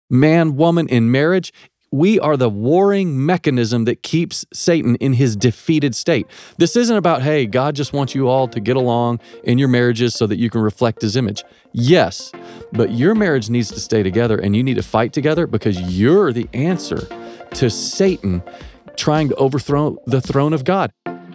man, woman in marriage, we are the warring mechanism that keeps Satan in his defeated state. This isn't about, hey, God just wants you all to get along in your marriages so that you can reflect his image. Yes, but your marriage needs to stay together and you need to fight together because you're the answer to Satan trying to overthrow the throne of God.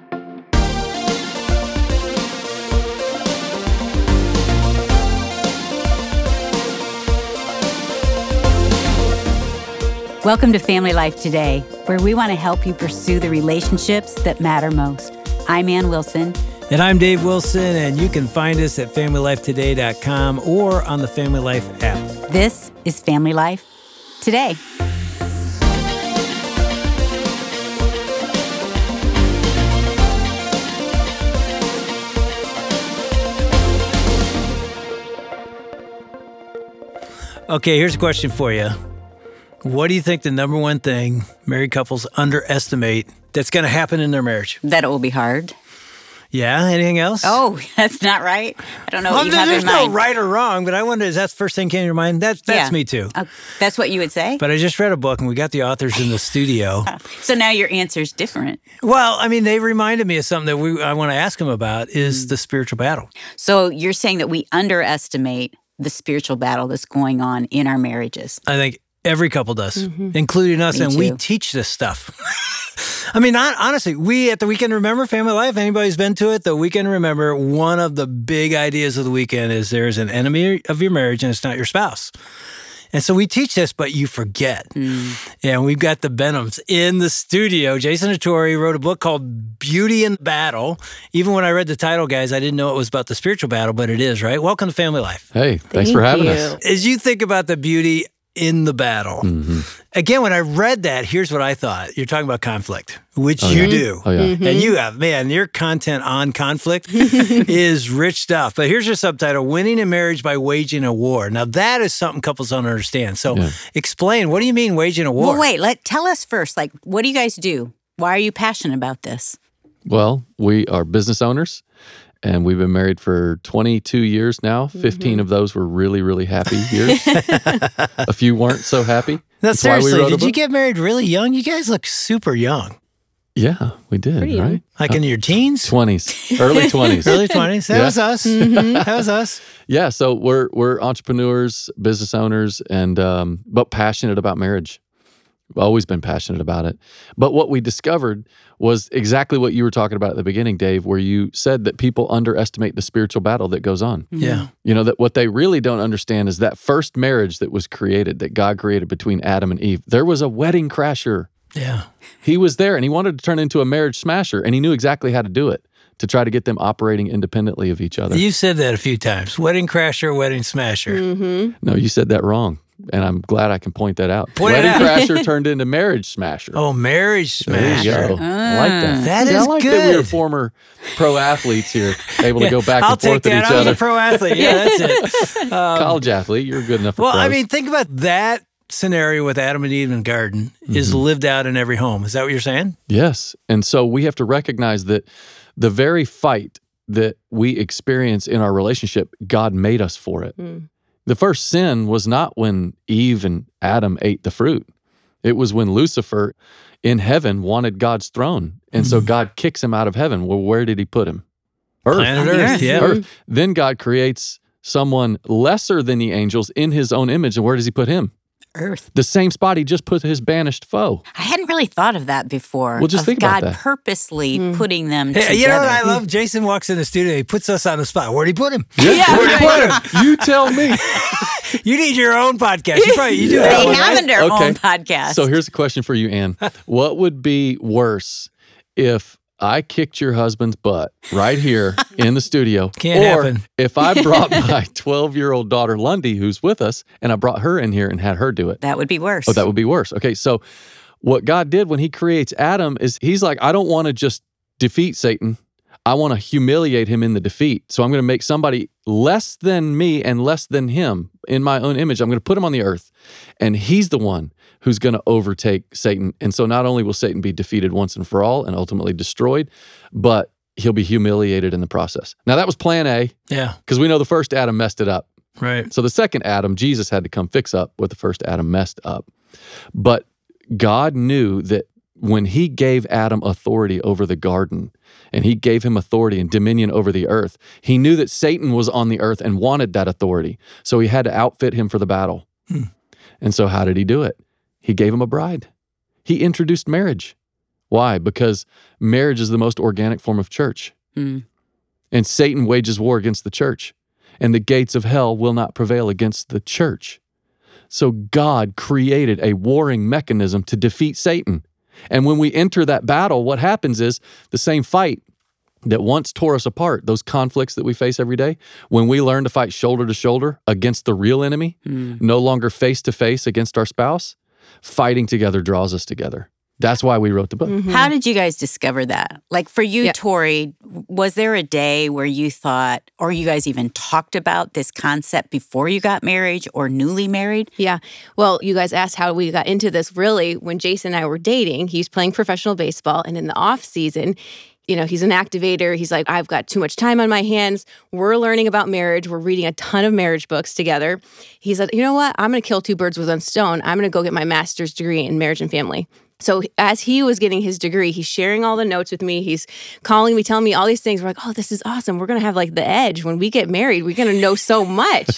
Welcome to Family Life Today, where we want to help you pursue the relationships that matter most. I'm Ann Wilson. And I'm Dave Wilson, and you can find us at FamilyLifeToday.com or on the Family Life app. This is Family Life Today. Okay, here's a question for you. What do you think the number one thing married couples underestimate that's going to happen in their marriage? That it will be hard. Yeah, anything else? Oh, that's not right. I don't know what you have in mind. There's no right or wrong, but I wonder, is that the first thing came to your mind? That's me too. That's what you would say? But I just read a book, and we got the authors in the studio. So now your answer's different. Well, I mean, they reminded me of something that I want to ask them about is the spiritual battle. So you're saying that we underestimate the spiritual battle that's going on in our marriages. I think every couple does, including us, and we teach this stuff. I mean, honestly, we at the Weekend Remember Family Life, anybody's been to it, the Weekend Remember, one of the big ideas of the weekend is there's an enemy of your marriage and it's not your spouse. And so we teach this, but you forget. And we've got the Benhams in the studio. Jason Hattori wrote a book called Beauty in Battle. Even when I read the title, guys, I didn't know it was about the spiritual battle, but it is, right? Welcome to Family Life. Hey, thanks for having us. As you think about the beauty in the battle, again, when I read that, here's what I thought. You're talking about conflict, which you do. Oh, yeah. And you have, man, your content on conflict is rich stuff. But here's your subtitle, Winning in Marriage by Waging a War. Now, that is something couples don't understand. So explain, what do you mean waging a war? Well, wait, tell us first, what do you guys do? Why are you passionate about this? Well, we are business owners. And we've been married for 22 years now. 15 of those were really, really happy years. A few weren't so happy. That's seriously, did you get married really young? You guys look super young. Yeah, we did, Pretty young. right? Like in your teens? 20s, early 20s. Early 20s. That was us. That was us. Yeah, so we're entrepreneurs, business owners, and but passionate about marriage. We've always been passionate about it. But what we discovered was exactly what you were talking about at the beginning, Dave, where you said that people underestimate the spiritual battle that goes on. Yeah. You know, that what they really don't understand is that first marriage that was created, that God created between Adam and Eve, there was a wedding crasher. Yeah. He was there and he wanted to turn into a marriage smasher, and he knew exactly how to do it to try to get them operating independently of each other. You said that a few times. Wedding crasher, wedding smasher. No, you said that wrong. And I'm glad I can point that out. Point it Wedding out. crasher turned into marriage smasher. Oh, marriage There you smasher. go. I like that. That See, is I like that we were good. former pro athletes here, able to go back I'll and forth take at that. each I was other. a pro athlete. Yeah, that's it. College athlete, you're good enough for Well, pros. I mean, think about that scenario with Adam and Eve in the garden is lived out in every home. Is that what you're saying? Yes. And so we have to recognize that the very fight that we experience in our relationship, God made us for it. The first sin was not when Eve and Adam ate the fruit. It was when Lucifer in heaven wanted God's throne. And so God kicks him out of heaven. Well, where did he put him? Earth. Planet Earth, yeah. Earth. Then God creates someone lesser than the angels in his own image. And where does he put him? Earth. The same spot he just put his banished foe. I hadn't really thought of that before. Well, just of think about God that. purposely putting them together. Hey, you know what I love? Jason walks in the studio. He puts us on the spot. Where'd he put him? Yeah, Where'd he right. put him? You tell me. You need your own podcast. You do They that one, right? have their own podcast. So here's a question for you, Ann. What would be worse if I kicked your husband's butt right here in the studio? Can't or happen. if I brought my 12-year-old daughter, Lundy, who's with us, and I brought her in here and had her do it? That would be worse. Oh, that would be worse. Okay, so what God did when he creates Adam is he's like, I don't want to just defeat Satan. I want to humiliate him in the defeat. So I'm going to make somebody less than me and less than him in my own image. I'm going to put him on the earth, and he's the one who's going to overtake Satan. And so not only will Satan be defeated once and for all and ultimately destroyed, but he'll be humiliated in the process. Now, that was plan A. Yeah. Because we know the first Adam messed it up. Right. So the second Adam, Jesus had to come fix up what the first Adam messed up. But God knew that when he gave Adam authority over the garden and he gave him authority and dominion over the earth, he knew that Satan was on the earth and wanted that authority. So he had to outfit him for the battle. And so how did he do it? He gave him a bride. He introduced marriage. Why? Because marriage is the most organic form of church. And Satan wages war against the church. And the gates of hell will not prevail against the church. So God created a warring mechanism to defeat Satan. And when we enter that battle, what happens is the same fight that once tore us apart, those conflicts that we face every day, when we learn to fight shoulder to shoulder against the real enemy, no longer face to face against our spouse, fighting together draws us together. That's why we wrote the book. How did you guys discover that? Like for you, Tori, was there a day where you thought, or you guys even talked about this concept before you got married or newly married? Yeah. Well, you guys asked how we got into this. Really, when Jason and I were dating, he's playing professional baseball, and in the off season, you know, he's an activator. He's like, I've got too much time on my hands. We're learning about marriage. We're reading a ton of marriage books together. He said, you know what? I'm going to kill two birds with one stone. I'm going to go get my master's degree in marriage and family. So as he was getting his degree, he's sharing all the notes with me. He's calling me, telling me all these things. We're like, oh, this is awesome. We're going to have like the edge. When we get married, we're going to know so much.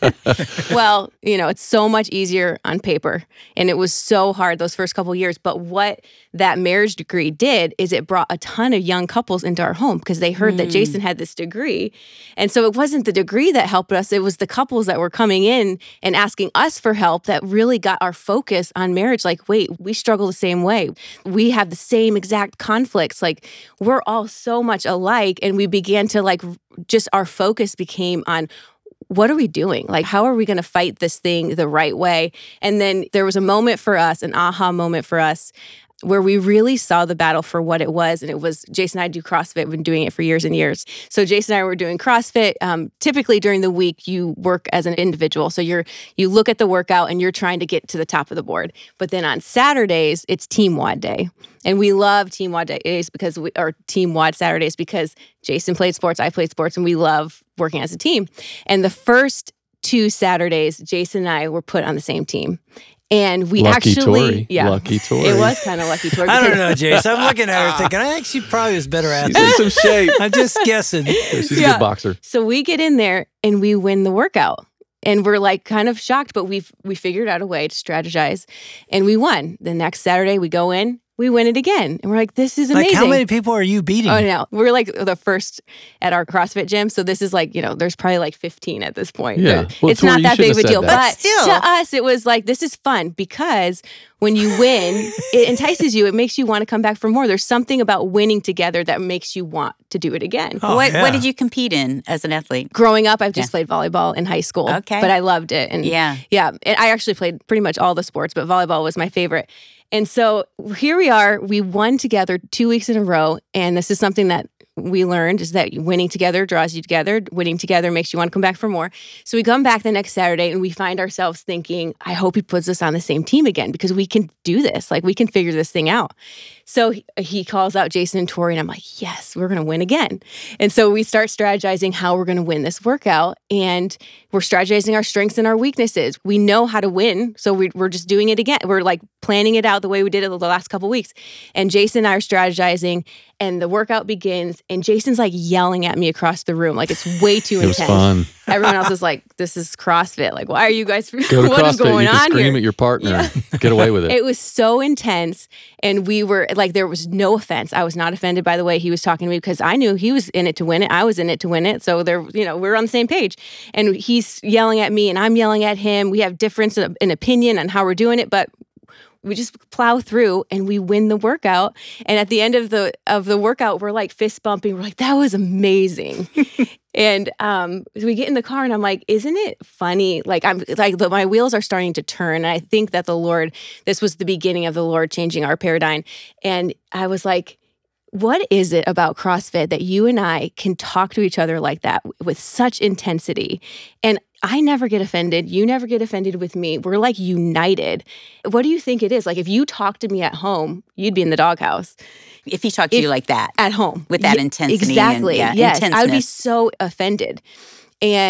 Well, you know, it's so much easier on paper. And it was so hard those first couple of years. But what that marriage degree did is it brought a ton of young couples into our home because they heard that Jason had this degree. And so it wasn't the degree that helped us. It was the couples that were coming in and asking us for help that really got our focus on marriage. Like, wait, we struggle the same way. We have the same exact conflicts. Like, we're all so much alike. And we began to like, just our focus became on, what are we doing? Like, how are we going to fight this thing the right way? And then there was a moment for us, an aha moment for us, where we really saw the battle for what it was. And it was, Jason and I do CrossFit. We've been doing it for years and years. So Jason and I were doing CrossFit. Typically during the week, you work as an individual. So you look at the workout and you're trying to get to the top of the board. But then on Saturdays, it's Team WOD Day. And we love Team WOD Days or Team WOD Saturdays because Jason played sports, I played sports, and we love working as a team. And the first 2 Saturdays, Jason and I were put on the same team. And we Lucky actually, Tori. Lucky Tori. It was kind of lucky Tori. I don't know, Jace. I'm looking at her thinking, I actually probably was better at She's in some shape. I'm just guessing. She's a good boxer. So we get in there and we win the workout. And we're like kind of shocked, but we figured out a way to strategize and we won. The next Saturday we go in, we win it again. And we're like, this is amazing. Like, how many people are you beating? Oh, no. We're like the first at our CrossFit gym. So this is like, you know, there's probably like 15 at this point. Yeah. Well, it's Tori, not that big of a deal. But still, to us, it was like, this is fun because when you win, it entices you. It makes you want to come back for more. There's something about winning together that makes you want to do it again. Oh, what did you compete in as an athlete? Growing up, I've just played volleyball in high school. Okay. But I loved it. And yeah. And I actually played pretty much all the sports, but volleyball was my favorite. And so here we are. We won together 2 weeks in a row. And this is something that we learned is that winning together draws you together. Winning together makes you want to come back for more. So we come back the next Saturday and we find ourselves thinking, I hope he puts us on the same team again because we can do this. Like, we can figure this thing out. So he calls out Jason and Tori and I'm like, yes, we're going to win again. And so we start strategizing how we're going to win this workout. And we're strategizing our strengths and our weaknesses. We know how to win. So we're just doing it again. We're like planning it out the way we did it the last couple of weeks. And Jason and I are strategizing and the workout begins and Jason's like yelling at me across the room. Like, it's way too intense. It was fun. Everyone else is like, this is CrossFit. Like, why are you guys, Go to what CrossFit, is going you can on scream here? at your partner. Get away with it. It was so intense. And we were like, there was no offense. I was not offended by the way he was talking to me because I knew he was in it to win it. I was in it to win it. So there, you know, we were on the same page. And he's yelling at me and I'm yelling at him. We have difference in opinion on how we're doing it, but we just plow through and we win the workout. And at the end of the workout, we're like fist bumping. We're like, that was amazing. And we get in the car and I'm like, isn't it funny? Like, my wheels are starting to turn. And I think that this was the beginning of the Lord changing our paradigm. And I was like, what is it about CrossFit that you and I can talk to each other like that with such intensity? And I never get offended. You never get offended with me. We're like united. What do you think it is? Like, if you talk to me at home, you'd be in the doghouse. If he talked to you like that. At home. With that intensity. Exactly. And, yes. intenseness. I would be so offended. And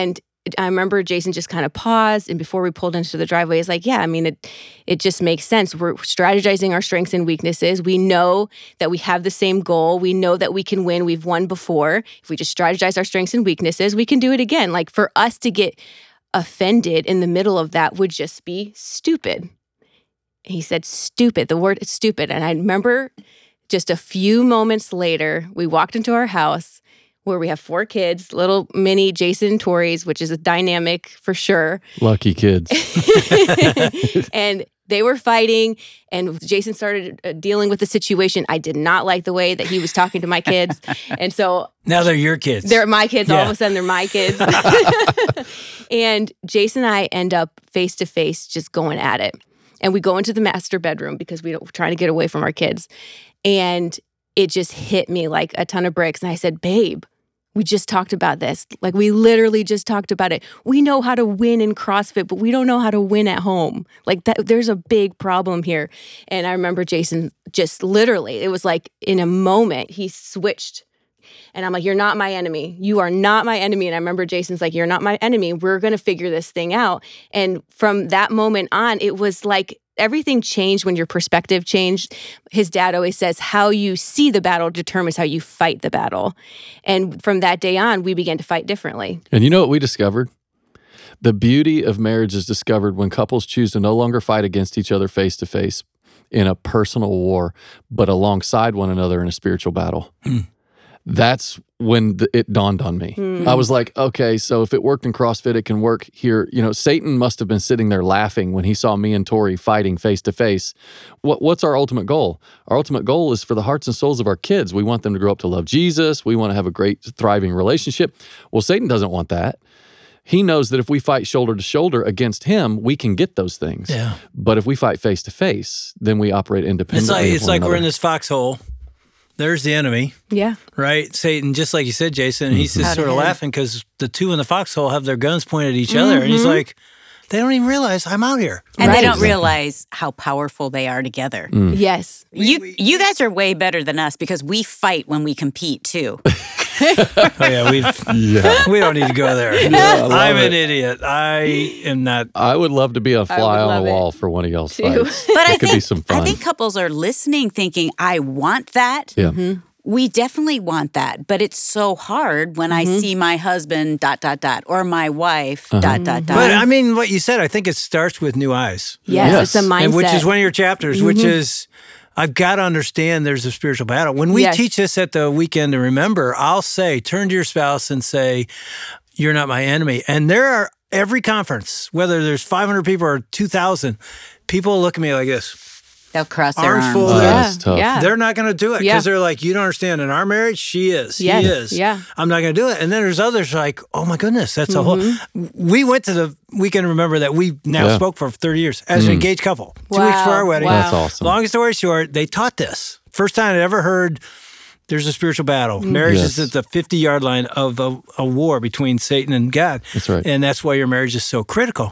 I remember Jason just kind of paused, and before we pulled into the driveway, he's like, yeah, I mean, it just makes sense. We're strategizing our strengths and weaknesses. We know that we have the same goal. We know that we can win. We've won before. If we just strategize our strengths and weaknesses, we can do it again. Like, for us to get offended in the middle of that would just be stupid. He said stupid, the word stupid. And I remember just a few moments later, we walked into our house where we have 4 kids, little mini Jason and Tori's, which is a dynamic for sure. Lucky kids. And they were fighting, and Jason started dealing with the situation. I did not like the way that he was talking to my kids. And so now they're your kids. They're my kids. All of a sudden, they're my kids. And Jason and I end up face to face just going at it. And we go into the master bedroom because we're trying to get away from our kids. And it just hit me like a ton of bricks. And I said, babe, we just talked about this. Like, we literally just talked about it. We know how to win in CrossFit, but we don't know how to win at home. Like, there's a big problem here. And I remember Jason just literally, it was like in a moment, he switched. And I'm like, you're not my enemy. You are not my enemy. And I remember Jason's like, you're not my enemy. We're going to figure this thing out. And from that moment on, it was like everything changed when your perspective changed. His dad always says, how you see the battle determines how you fight the battle. And from that day on, we began to fight differently. And you know what we discovered? The beauty of marriage is discovered when couples choose to no longer fight against each other face to face in a personal war, but alongside one another in a spiritual battle. That's when it dawned on me. I was like, okay, so if it worked in CrossFit, it can work here. You know, Satan must have been sitting there laughing when he saw me and Tori fighting face to face. What's our ultimate goal? Our ultimate goal is for the hearts and souls of our kids. We want them to grow up to love Jesus. We want to have a great, thriving relationship. Well, Satan doesn't want that. He knows that if we fight shoulder to shoulder against him, we can get those things. Yeah. But if we fight face to face, then we operate independently. It's like we're in this foxhole. There's the enemy. Yeah. Right? Satan, just like you said, Jason, he's just sort of laughing because the two in the foxhole have their guns pointed at each other. And he's like, they don't even realize I'm out here. And they don't realize how powerful they are together. Yes. You guys are way better than us because we fight when we compete too. Oh, yeah, we don't need to go there. I'm an idiot. I am not. I would love to be a fly on a wall for one of y'all's fights. But it could be some fun. I think couples are listening thinking, I want that. Yeah. We definitely want that, but it's so hard when I see my husband ... or my wife ... But I mean, what you said, I think it starts with new eyes. Yes. It's a mindset. And which is one of your chapters, which is, I've got to understand there's a spiritual battle. When we teach this at the Weekend to Remember, I'll say, turn to your spouse and say, you're not my enemy. And there are, every conference, whether there's 500 people or 2,000, people look at me like this. They'll cross their arms. Folded. That's tough. Yeah. They're not going to do it because they're like, you don't understand. In our marriage, she is. He is. Yeah. I'm not going to do it. And then there's others like, oh my goodness, that's a whole. We went to the Weekend to Remember that we now spoke for 30 years as an engaged couple. 2 weeks for our wedding. That's awesome. Long story short, they taught this. First time I'd ever heard there's a spiritual battle. Marriage is at the 50-yard line of a war between Satan and God. That's right. And that's why your marriage is so critical.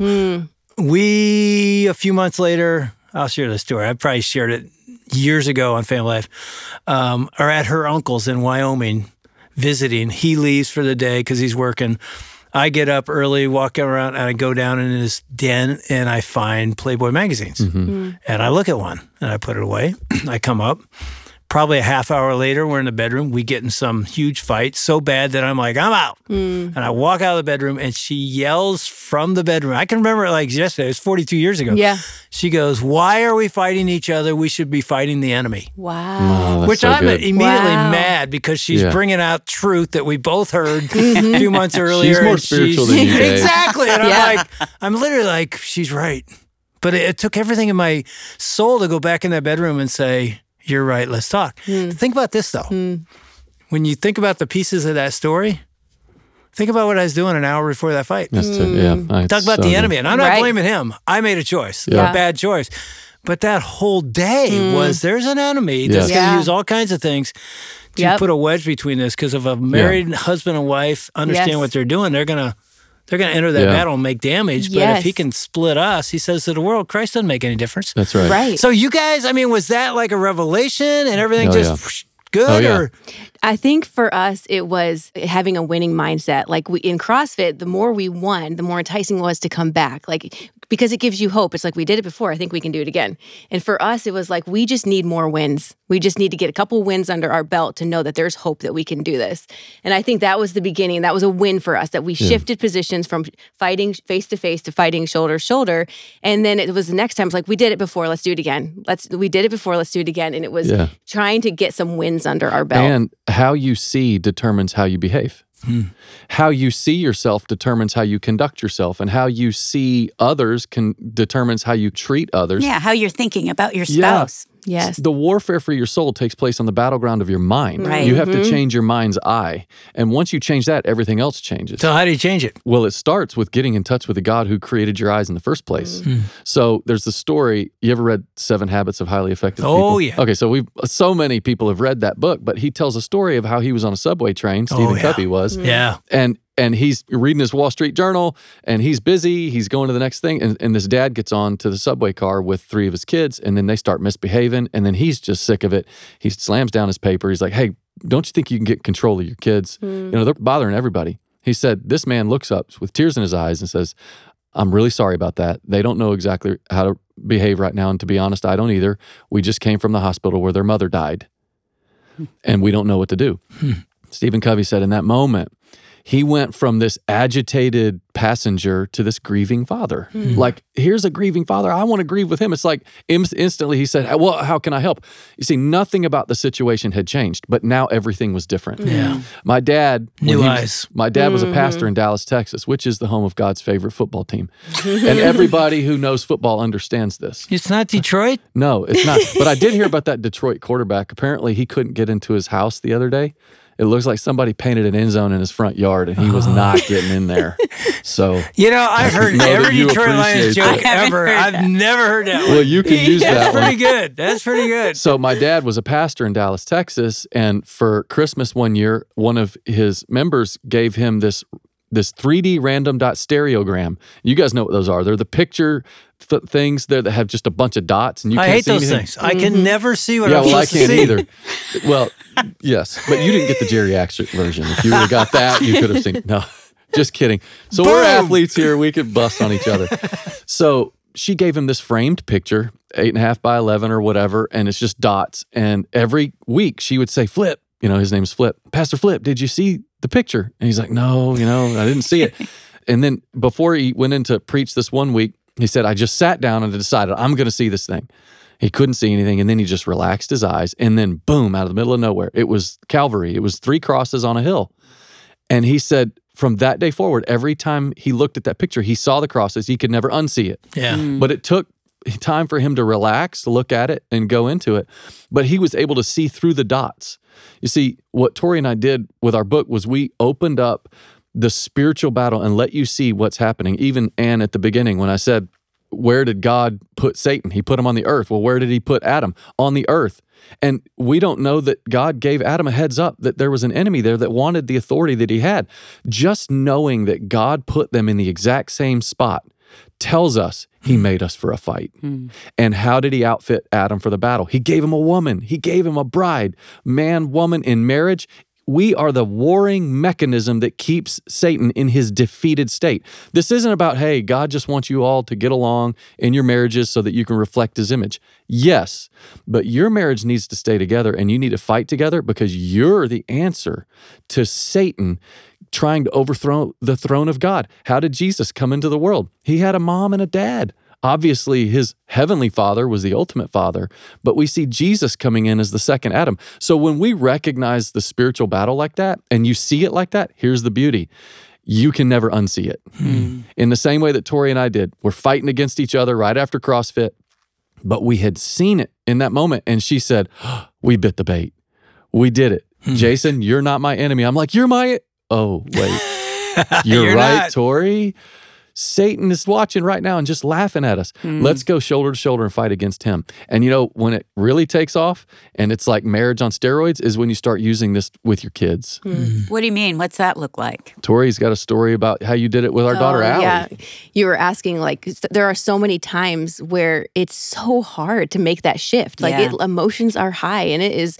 We, a few months later, I'll share the story. I probably shared it years ago on Family Life, are at her uncle's in Wyoming visiting. He leaves for the day because he's working. I get up early, walk around, and I go down in his den, and I find Playboy magazines. And I look at one, and I put it away. I come up. Probably a half hour later, we're in the bedroom. We get in some huge fight, so bad that I'm like, I'm out. And I walk out of the bedroom, and she yells from the bedroom. I can remember it like yesterday. It was 42 years ago. Yeah. She goes, why are we fighting each other? We should be fighting the enemy. Wow. That's Which so I'm good. immediately mad because she's bringing out truth that we both heard a few months earlier. She's more spiritual than you, Dave. Exactly. And I'm literally like, she's right. But it took everything in my soul to go back in that bedroom and say, you're right, let's talk. Think about this, though. When you think about the pieces of that story, think about what I was doing an hour before that fight. Talk Talk about the enemy. And I'm not blaming him. I made a choice, a bad choice. But that whole day was there's an enemy that's going to use all kinds of things to put a wedge between this. Because if a married husband and wife understand what they're doing, they're going to enter that battle and make damage. But if he can split us, he says to the world, Christ doesn't make any difference. That's right. Right. So you guys, I mean, was that like a revelation and everything good? Oh, yeah. Or I think for us, it was having a winning mindset. Like in CrossFit, the more we won, the more enticing it was to come back. Like, because it gives you hope. It's like, we did it before. I think we can do it again. And for us, it was like, we just need more wins. We just need to get a couple wins under our belt to know that there's hope that we can do this. And I think that was the beginning. That was a win for us, that we shifted positions from fighting face to face to fighting shoulder to shoulder. And then it was the next time, it's like, we did it before, let's do it again. We did it before, let's do it again. And it was trying to get some wins under our belt. And how you see determines how you behave. How you see yourself determines how you conduct yourself, and how you see others determines how you treat others. Yeah, how you're thinking about your spouse. Yes. The warfare for your soul takes place on the battleground of your mind. Right. You have to change your mind's eye. And once you change that, everything else changes. So how do you change it? Well, it starts with getting in touch with the God who created your eyes in the first place. So there's the story. You ever read 7 Habits of Highly Effective People? Oh, yeah. Okay, so so many people have read that book, but he tells a story of how he was on a subway train, Stephen Covey was. Yeah. And he's reading his Wall Street Journal, and he's busy. He's going to the next thing. And this dad gets on to the subway car with 3 of his kids, and then they start misbehaving. And then he's just sick of it. He slams down his paper. He's like, hey, don't you think you can get control of your kids? You know, they're bothering everybody. He said, this man looks up with tears in his eyes and says, I'm really sorry about that. They don't know exactly how to behave right now. And to be honest, I don't either. We just came from the hospital where their mother died, and we don't know what to do. Stephen Covey said in that moment, he went from this agitated passenger to this grieving father. Like, here's a grieving father. I want to grieve with him. It's like instantly he said, well, how can I help? You see, nothing about the situation had changed, but now everything was different. Yeah. My dad, my dad was a pastor in Dallas, Texas, which is the home of God's favorite football team. And everybody who knows football understands this. It's not Detroit? No, it's not. But I did hear about that Detroit quarterback. Apparently, he couldn't get into his house the other day. It looks like somebody painted an end zone in his front yard, and he was not getting in there. So, you know, I've heard every Detroit Lions joke ever. I've never heard that one. Well, you can use that one. That's pretty good. That's pretty good. So my dad was a pastor in Dallas, Texas, and for Christmas one year, one of his members gave him this 3D random dot stereogram. You guys know what those are. They're the picture things that have just a bunch of dots, and you can't see anything. I hate those things. I can never see what I'm supposed to see. I can't either. Well, yes, but you didn't get the geriatric version. If you would have got that, you could have seen. No, just kidding. So we're athletes here. We could bust on each other. So she gave him this framed picture, 8.5 by 11 or whatever, and it's just dots. And every week she would say, Flip, you know, his name's Flip. Pastor Flip, did you see the picture? And he's like, no, I didn't see it. And then before he went in to preach this one week, he said, I just sat down and decided I'm going to see this thing. He couldn't see anything, and then he just relaxed his eyes, and then boom, out of the middle of nowhere, it was Calvary. It was 3 crosses on a hill. And he said from that day forward, every time he looked at that picture, he saw the crosses. He could never unsee it. Yeah. But it took time for him to relax, look at it, and go into it. But he was able to see through the dots. You see, what Tori and I did with our book was we opened up the spiritual battle and let you see what's happening. Even Ann at the beginning, when I said, where did God put Satan? He put him on the earth. Well, where did he put Adam? On the earth. And we don't know that God gave Adam a heads up that there was an enemy there that wanted the authority that he had. Just knowing that God put them in the exact same spot tells us he made us for a fight. And how did he outfit Adam for the battle? He gave him a woman. He gave him a bride. Man, woman in marriage. We are the warring mechanism that keeps Satan in his defeated state. This isn't about, hey, God just wants you all to get along in your marriages so that you can reflect his image. Yes, but your marriage needs to stay together, and you need to fight together because you're the answer to Satan trying to overthrow the throne of God. How did Jesus come into the world? He had a mom and a dad. Obviously, his heavenly father was the ultimate father, but we see Jesus coming in as the second Adam. So when we recognize the spiritual battle like that, and you see it like that, here's the beauty. You can never unsee it. In the same way that Tori and I did. We're fighting against each other right after CrossFit, but we had seen it in that moment, and she said, we bit the bait. We did it. Jason, you're not my enemy. I'm like, you're my... Oh, wait. You're right, not. Tori. Satan is watching right now and just laughing at us. Let's go shoulder to shoulder and fight against him. And when it really takes off and it's like marriage on steroids is when you start using this with your kids. What do you mean? What's that look like? Tori's got a story about how you did it with our daughter, Allie. Yeah. You were asking, there are so many times where it's so hard to make that shift. Emotions are high and it is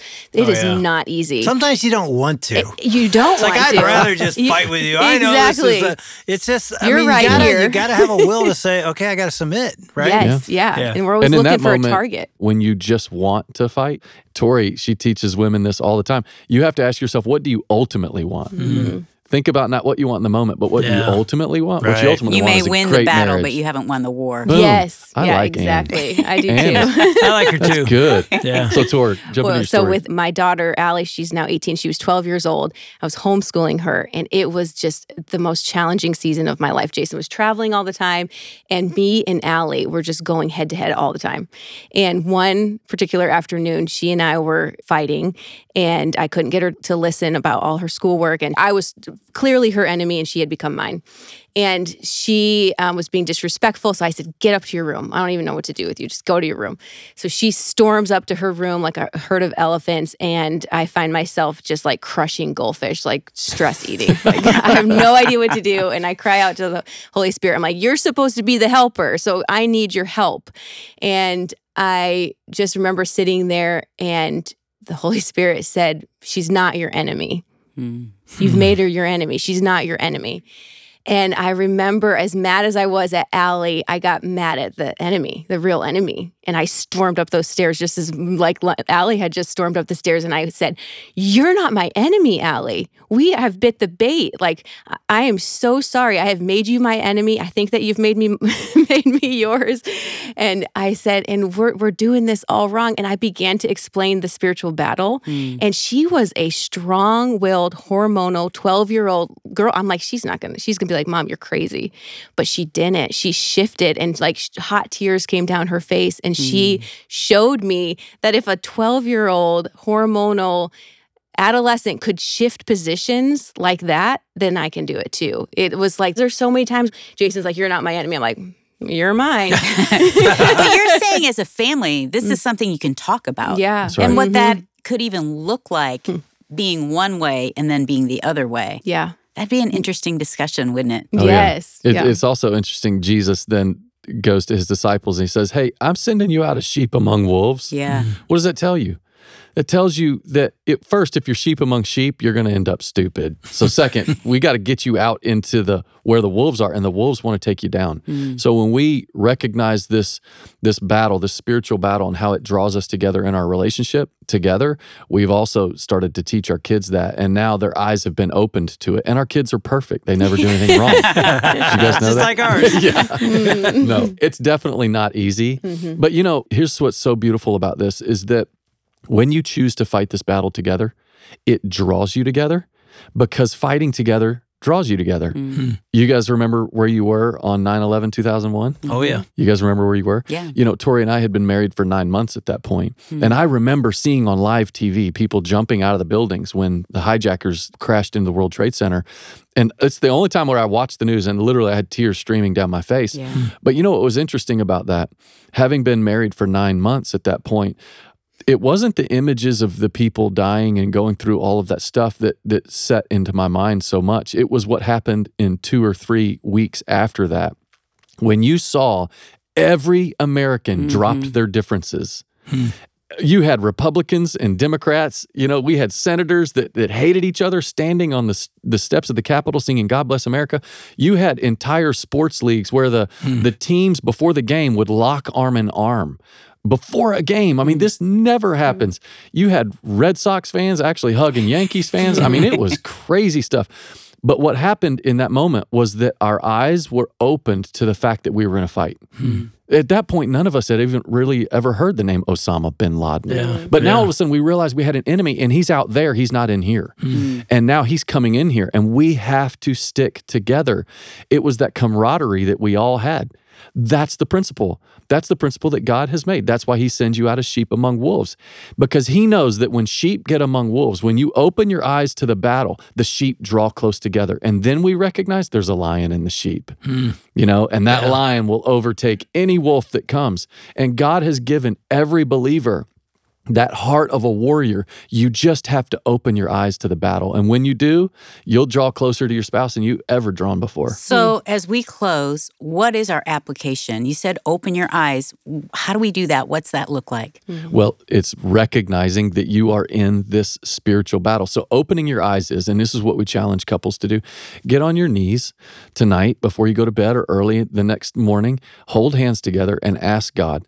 not easy. Sometimes you don't want to. You don't want to. I'd rather just fight with you. I know exactly. It's just, You're right here. You got to have a will to say, okay, I got to submit, right? Yes, yeah. And we're always looking for a target. When you just want to fight, Tori, she teaches women this all the time. You have to ask yourself, what do you ultimately want? Think about not what you want in the moment, but what you ultimately want. Right. What you ultimately want may is a win great the battle, marriage. but you haven't won the war. Boom. Yes. I like exactly. Ann. I do Ann. too. I like her too. That's good. Yeah. So Tori, jump into your story. So with my daughter, Allie, she's now 18. She was 12 years old. I was homeschooling her, and it was just the most challenging season of my life. Jason was traveling all the time, and me and Allie were just going head to head all the time. And one particular afternoon, she and I were fighting, and I couldn't get her to listen about all her schoolwork, and I was clearly her enemy, and she had become mine. And she was being disrespectful. So I said, get up to your room. I don't even know what to do with you. Just go to your room. So she storms up to her room like a herd of elephants. And I find myself just like crushing goldfish, like stress eating. Like I have no idea what to do. And I cry out to the Holy Spirit. I'm like, you're supposed to be the helper. So I need your help. And I just remember sitting there and the Holy Spirit said, she's not your enemy. You've made her your enemy. She's not your enemy. And I remember as mad as I was at Allie, I got mad at the enemy, the real enemy. And I stormed up those stairs just as like Allie had just stormed up the stairs. And I said, you're not my enemy, Allie. We have bit the bait. Like, I am so sorry. I have made you my enemy. I think that you've made me yours. And I said, and we're doing this all wrong. And I began to explain the spiritual battle. And she was a strong-willed, hormonal 12-year-old girl. I'm like, she's gonna be like, Mom, you're crazy. But she didn't. She shifted and like hot tears came down her face. And she showed me that if a 12-year-old hormonal adolescent could shift positions like that, then I can do it too. It was like, there's so many times Jason's like, you're not my enemy. I'm like, you're mine. But you're saying as a family, this is something you can talk about. Yeah. That's right. And what that could even look like being one way and then being the other way. Yeah. That'd be an interesting discussion, wouldn't it? Oh, yes. Yeah. Yeah. It's also interesting. Jesus then goes to his disciples and he says, hey, I'm sending you out as sheep among wolves. Yeah. What does that tell you? It tells you that first, if you're sheep among sheep, you're going to end up stupid. So second, we got to get you out into where the wolves are, and the wolves want to take you down. So when we recognize this battle, this spiritual battle, and how it draws us together in our relationship together, we've also started to teach our kids that, and now their eyes have been opened to it. And our kids are perfect; they never do anything wrong. You guys know Just that? like ours. Yeah. No, it's definitely not easy. But here's what's so beautiful about this is that when you choose to fight this battle together, it draws you together because fighting together draws you together. You guys remember where you were on 9/11/2001? Oh, yeah. You guys remember where you were? Yeah. Tori and I had been married for 9 months at that point. And I remember seeing on live TV people jumping out of the buildings when the hijackers crashed into the World Trade Center. And it's the only time where I watched the news and literally I had tears streaming down my face. Yeah. But what was interesting about that? Having been married for 9 months at that point, it wasn't the images of the people dying and going through all of that stuff that set into my mind so much. It was what happened in 2 or 3 weeks after that. When you saw every American dropped their differences. You had Republicans and Democrats. We had senators that hated each other standing on the steps of the Capitol singing God Bless America. You had entire sports leagues where the teams before the game would lock arm in arm. Before a game. I mean, this never happens. You had Red Sox fans actually hugging Yankees fans. I mean, it was crazy stuff. But what happened in that moment was that our eyes were opened to the fact that we were in a fight. At that point, none of us had even really ever heard the name Osama bin Laden. Yeah. But now all of a sudden we realized we had an enemy and he's out there, he's not in here. And now he's coming in here and we have to stick together. It was that camaraderie that we all had. That's the principle. That's the principle that God has made. That's why he sends you out as sheep among wolves, because he knows that when sheep get among wolves, when you open your eyes to the battle, the sheep draw close together. And then we recognize there's a lion in the sheep, and that lion will overtake any wolf that comes. And God has given every believer that heart of a warrior. You just have to open your eyes to the battle. And when you do, you'll draw closer to your spouse than you ever drawn before. So as we close, what is our application? You said open your eyes. How do we do that? What's that look like? Well, it's recognizing that you are in this spiritual battle. So opening your eyes is, and this is what we challenge couples to do, get on your knees tonight before you go to bed or early the next morning, hold hands together and ask God,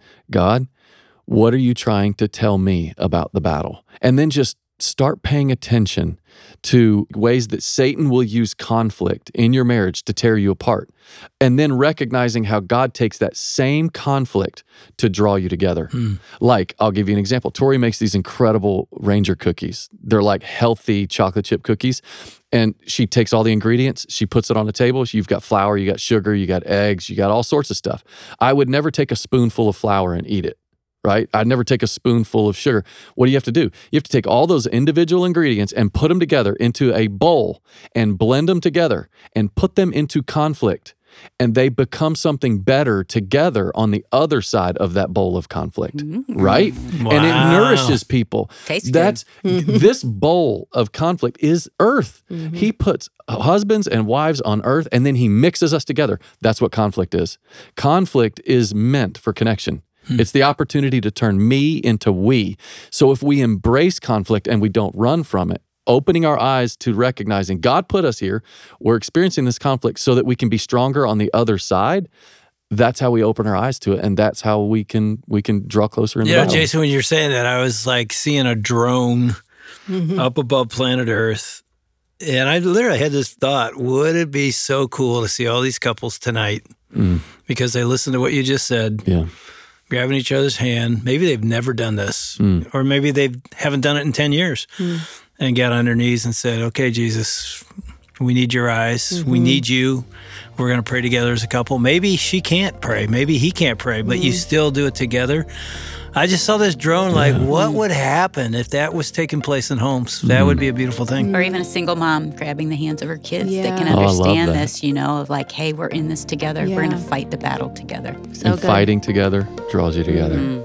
what are you trying to tell me about the battle? And then just start paying attention to ways that Satan will use conflict in your marriage to tear you apart. And then recognizing how God takes that same conflict to draw you together. Like, I'll give you an example. Tori makes these incredible Ranger cookies. They're like healthy chocolate chip cookies. And she takes all the ingredients, she puts it on the table. You've got flour, you got sugar, you got eggs, you got all sorts of stuff. I would never take a spoonful of flour and eat it. Right? I'd never take a spoonful of sugar. What do you have to do? You have to take all those individual ingredients and put them together into a bowl and blend them together and put them into conflict. And they become something better together on the other side of that bowl of conflict, right? Wow. And it nourishes people. Tastes That's this bowl of conflict is earth. He puts husbands and wives on earth, and then he mixes us together. That's what conflict is. Conflict is meant for connection. It's the opportunity to turn me into we. So if we embrace conflict and we don't run from it, opening our eyes to recognizing God put us here, we're experiencing this conflict so that we can be stronger on the other side. That's how we open our eyes to it, and that's how we can draw closer in the battle. Jason, when you're saying that, I was like seeing a drone up above planet Earth. And I literally had this thought, would it be so cool to see all these couples tonight because they listened to what you just said. Yeah. Grabbing each other's hand. Maybe they've never done this, or maybe they haven't done it in 10 years, and got on their knees and said, okay, Jesus, we need your eyes. We need you. We're going to pray together as a couple. Maybe she can't pray. Maybe he can't pray, but you still do it together. I just saw this drone, what would happen if that was taking place in homes? That would be a beautiful thing. Or even a single mom grabbing the hands of her kids that can I love understand that. this, of like, hey, we're in this together. We're going to fight the battle together. So And good. fighting together draws you together.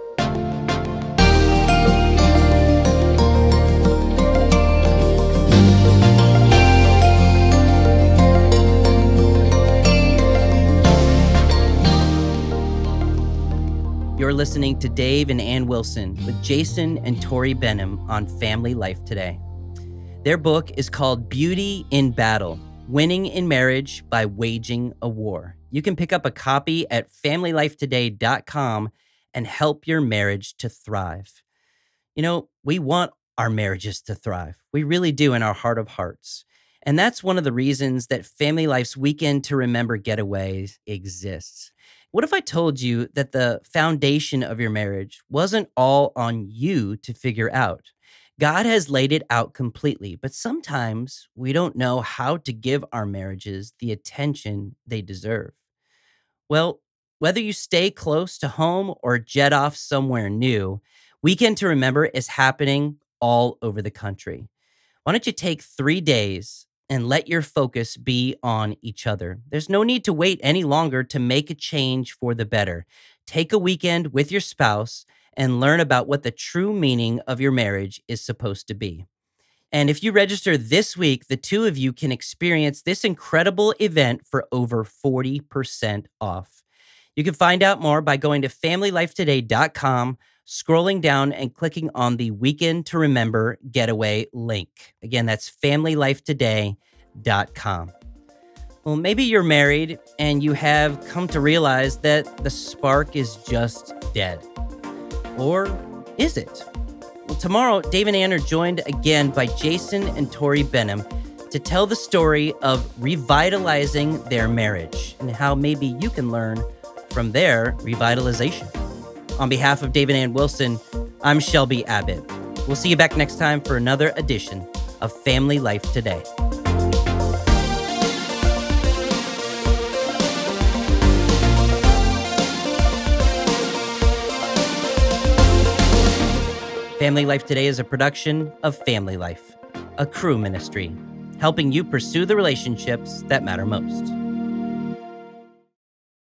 You're listening to Dave and Ann Wilson with Jason and Tori Benham on Family Life Today. Their book is called Beauty in Battle, Winning in Marriage by Waging a War. You can pick up a copy at familylifetoday.com and help your marriage to thrive. We want our marriages to thrive. We really do in our heart of hearts. And that's one of the reasons that Family Life's Weekend to Remember Getaways exists. What if I told you that the foundation of your marriage wasn't all on you to figure out? God has laid it out completely, but sometimes we don't know how to give our marriages the attention they deserve. Well, whether you stay close to home or jet off somewhere new, Weekend to Remember is happening all over the country. Why don't you take 3 days and let your focus be on each other? There's no need to wait any longer to make a change for the better. Take a weekend with your spouse and learn about what the true meaning of your marriage is supposed to be. And if you register this week, the two of you can experience this incredible event for over 40% off. You can find out more by going to familylifetoday.com, scrolling down and clicking on the Weekend to Remember Getaway link. Again, that's familylifetoday.com. Well, maybe you're married and you have come to realize that the spark is just dead. Or is it? Well, tomorrow, Dave and Ann are joined again by Jason and Tori Benham to tell the story of revitalizing their marriage and how maybe you can learn from their revitalization. On behalf of Dave and Ann Wilson, I'm Shelby Abbott. We'll see you back next time for another edition of Family Life Today. Family Life Today is a production of Family Life, a Cru ministry, helping you pursue the relationships that matter most.